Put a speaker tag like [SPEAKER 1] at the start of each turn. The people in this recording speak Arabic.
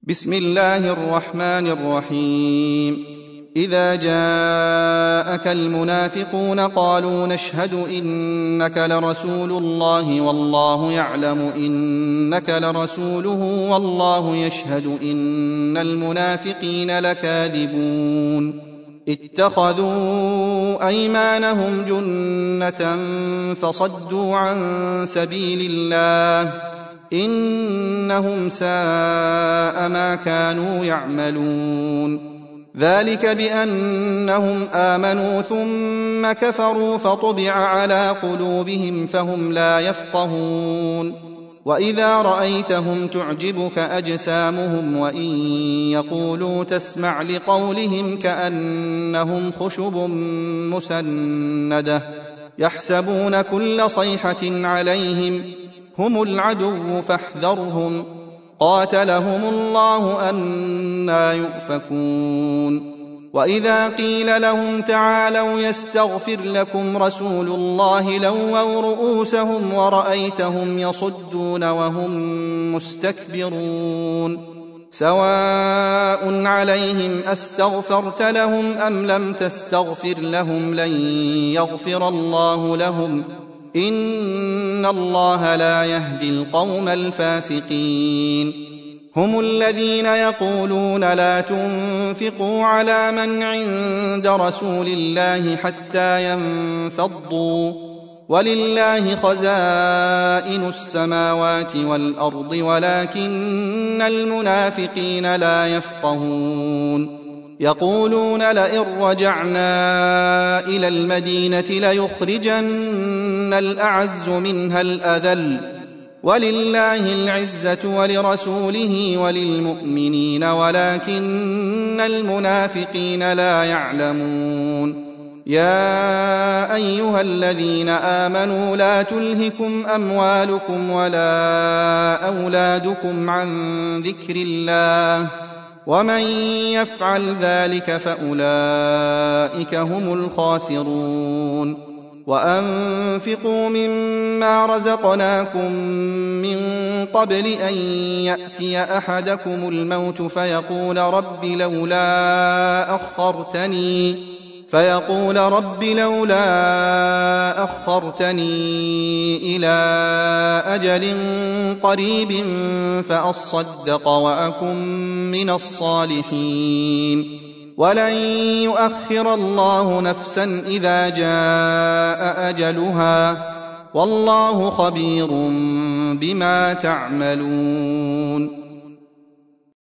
[SPEAKER 1] بسم الله الرحمن الرحيم. إذا جاءك المنافقون قالوا نشهد إنك لرسول الله والله يعلم إنك لرسوله والله يشهد إن المنافقين لكاذبون. اتخذوا أيمانهم جنة فصدوا عن سبيل الله إنهم ساء ما كانوا يعملون. ذلك بأنهم آمنوا ثم كفروا فطبع على قلوبهم فهم لا يفقهون. وإذا رأيتهم تعجبك أجسامهم وإن يقولوا تسمع لقولهم كأنهم خشب مسندة يحسبون كل صيحة عليهم هم العدو فاحذرهم قاتلهم الله أنى يؤفكون. وإذا قيل لهم تعالوا يستغفر لكم رسول الله لووا رؤوسهم ورأيتهم يصدون وهم مستكبرون. سواء عليهم أستغفرت لهم أم لم تستغفر لهم لن يغفر الله لهم إن الله لا يهدي القوم الفاسقين. هم الذين يقولون لا تنفقوا على من عند رسول الله حتى ينفضوا ولله خزائن السماوات والأرض ولكن المنافقين لا يفقهون. يقولون لئن رجعنا إلى المدينة ليخرجن الأعز منها الأذل ولله العزة ولرسوله وللمؤمنين ولكن المنافقين لا يعلمون. يا أيها الذين آمنوا لا تلهكم أموالكم ولا أولادكم عن ذكر الله ومن يفعل ذلك فأولئك هم الخاسرون. وأنفقوا مما رزقناكم من قبل أن يأتي أحدكم الموت فيقول رب لولا أخرتني إلى أجل قريب فأصدق وأكن من الصالحين ولن يؤخر الله نفسا إذا جاء أجلها والله خبير بما تعملون.